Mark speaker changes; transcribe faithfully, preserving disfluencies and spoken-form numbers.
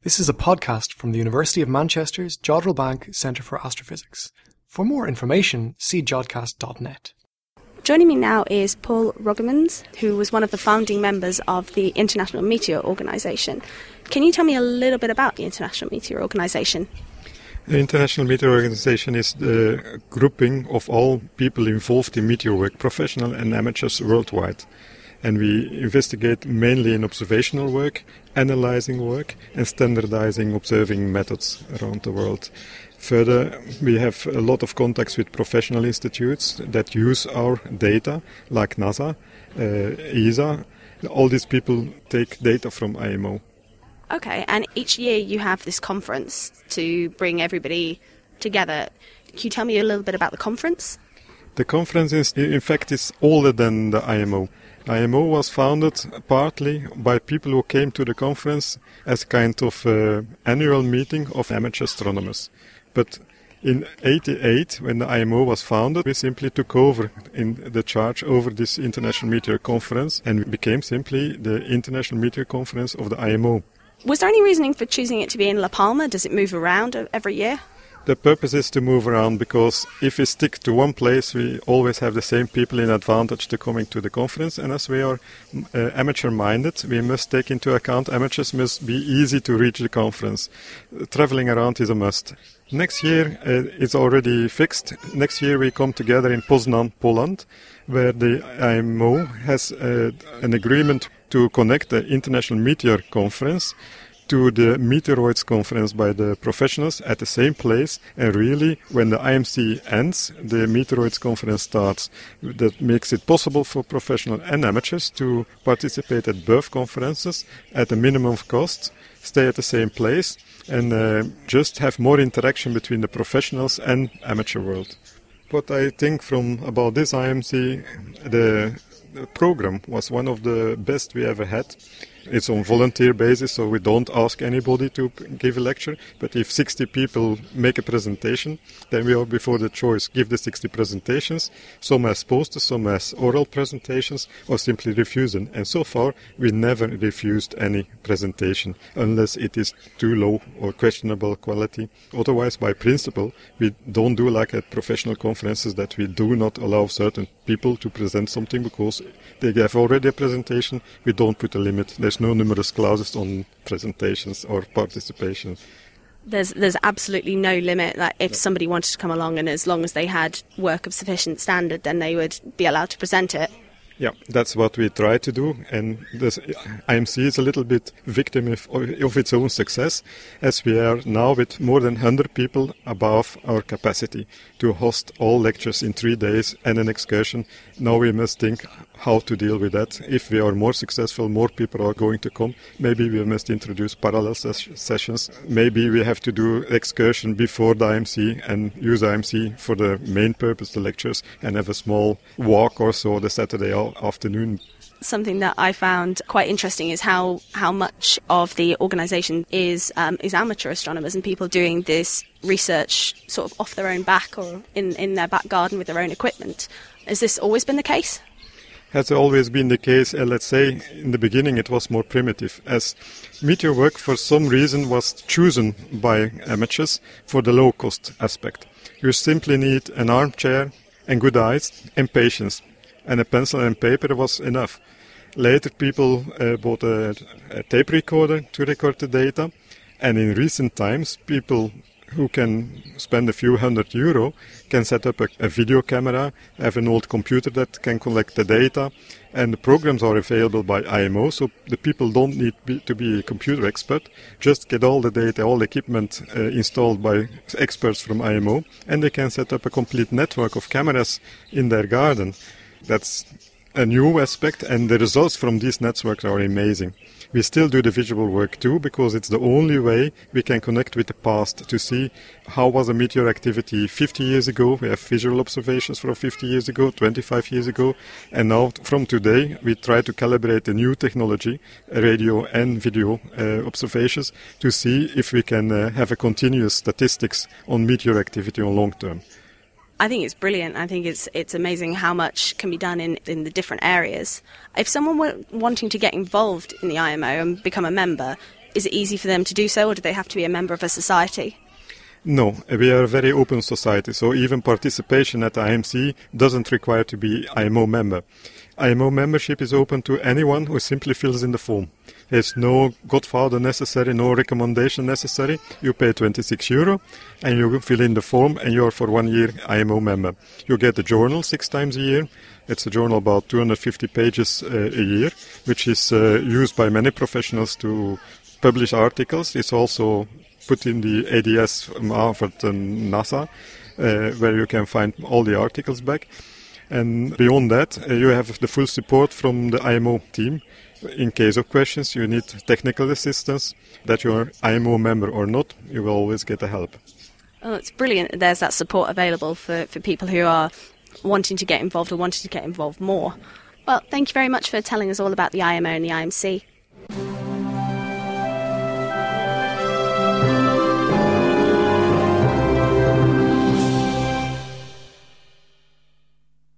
Speaker 1: This is a podcast from the University of Manchester's Jodrell Bank Centre for Astrophysics. For more information, see jodcast dot net.
Speaker 2: Joining me now is Paul Rogemans, who was one of the founding members of the International Meteor Organisation. Can you tell me a little bit about the International Meteor Organisation?
Speaker 3: The International Meteor Organization is the grouping of all people involved in meteor work, professional and amateurs worldwide. And we investigate mainly in observational work, analyzing work, and standardizing observing methods around the world. Further, we have a lot of contacts with professional institutes that use our data, like NASA, uh, E S A. All these people take data from I M O.
Speaker 2: Okay, and each year you have this conference to bring everybody together. Can you tell me a little bit about the conference?
Speaker 3: The conference is, in fact, is older than the I M O. I M O was founded partly by people who came to the conference as a kind of uh, annual meeting of amateur astronomers. But in eighty-eight, when the I M O was founded, we simply took over in the charge over this International Meteor Conference and became simply the International Meteor Conference of the I M O.
Speaker 2: Was there any reasoning for choosing it to be in La Palma? Does it move around every year?
Speaker 3: The purpose is to move around because if we stick to one place, we always have the same people in advantage to coming to the conference. And as we are uh, amateur-minded, we must take into account amateurs must be easy to reach the conference. Uh, traveling around is a must. Next year, uh, it's already fixed. Next year we come together in Poznan, Poland, where the I M O has uh, an agreement to connect the International Meteor Conference to the Meteoroids Conference by the professionals at the same place, and really when the I M C ends, the Meteoroids Conference starts. That makes it possible for professional and amateurs to participate at both conferences at a minimum of cost, stay at the same place, and uh, just have more interaction between the professionals and amateur world. What I think from about this I M C, the, the program was one of the best we ever had. It's on volunteer basis, so we don't ask anybody to give a lecture. But if sixty people make a presentation, then we are before the choice. Give the sixty presentations, some as posters, some as oral presentations, or simply refuse them. And so far, we never refused any presentation, unless it is too low or questionable quality. Otherwise, by principle, we don't do like at professional conferences that we do not allow certain people to present something because they have already a presentation. We don't put a limit. There's no numerous clauses on presentations or participation.
Speaker 2: There's there's absolutely no limit. Like if somebody wanted to come along and as long as they had work of sufficient standard, then they would be allowed to present it.
Speaker 3: Yeah, that's what we try to do, and this I M C is a little bit victim of, of its own success, as we are now with more than one hundred people above our capacity to host all lectures in three days and an excursion. Now we must think how to deal with that. If we are more successful, more people are going to come. Maybe we must introduce parallel ses- sessions. Maybe we have to do excursion before the I M C and use I M C for the main purpose, the lectures, and have a small walk or so the Saturday afternoon.
Speaker 2: Something that I found quite interesting is how, how much of the organisation is um, is amateur astronomers and people doing this research sort of off their own back or in, in their back garden with their own equipment. Has this always been the case?
Speaker 3: Has always been the case. Uh, let's say in the beginning it was more primitive, as meteor work for some reason was chosen by amateurs for the low cost aspect. You simply need an armchair and good eyes and patience, and a pencil and paper was enough. Later people uh, bought a, a tape recorder to record the data, and in recent times people who can spend a few hundred euro can set up a, a video camera, have an old computer that can collect the data, and the programs are available by I M O, so the people don't need be, to be a computer expert, just get all the data, all the equipment uh, installed by experts from I M O, and they can set up a complete network of cameras in their garden. That's a new aspect, and the results from these networks are amazing. We still do the visual work too, because it's the only way we can connect with the past to see how was a meteor activity fifty years ago. We have visual observations from fifty years ago, twenty-five years ago, and now from today we try to calibrate the new technology, radio and video uh, observations, to see if we can uh, have a continuous statistics on meteor activity on long term.
Speaker 2: I think it's brilliant. I think it's it's amazing how much can be done in, in the different areas. If someone were wanting to get involved in the I M O and become a member, is it easy for them to do so, or do they have to be a member of a society?
Speaker 3: No, we are a very open society, so even participation at the I M C doesn't require to be I M O member. I M O membership is open to anyone who simply fills in the form. There's no godfather necessary, no recommendation necessary. You pay twenty-six euro and you fill in the form and you're for one year I M O member. You get the journal six times a year. It's a journal about two hundred fifty pages uh, a year, which is uh, used by many professionals to publish articles. It's also put in the A D S from Harvard and NASA, uh, where you can find all the articles back. And beyond that, uh, you have the full support from the I M O team. In case of questions, you need technical assistance. That you're I M O member or not, you will always get the help.
Speaker 2: Oh, it's brilliant. There's that support available for, for people who are wanting to get involved or wanting to get involved more. Well, thank you very much for telling us all about the I M O and the I M C.